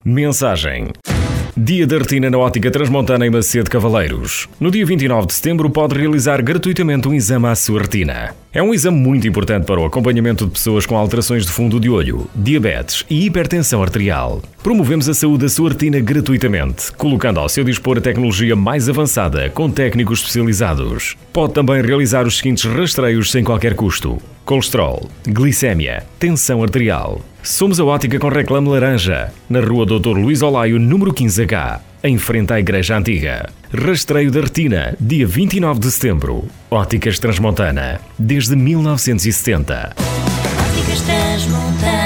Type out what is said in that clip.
Mensagem: Dia da Retina na Ótica Transmontana em Macedo Cavaleiros. No dia 29 de setembro pode realizar gratuitamente um exame à sua retina. É um exame muito importante para o acompanhamento de pessoas com alterações de fundo de olho, diabetes e hipertensão arterial. Promovemos a saúde da sua retina gratuitamente, colocando ao seu dispor a tecnologia mais avançada com técnicos especializados. Pode também realizar os seguintes rastreios sem qualquer custo: colesterol, glicémia, tensão arterial. Somos a Ótica com Reclame Laranja, na Rua Dr. Luís Olaio, número 15H, em frente à Igreja Antiga. Rastreio da retina, dia 29 de setembro. Óticas Transmontana, desde 1970. Óticas Transmontana.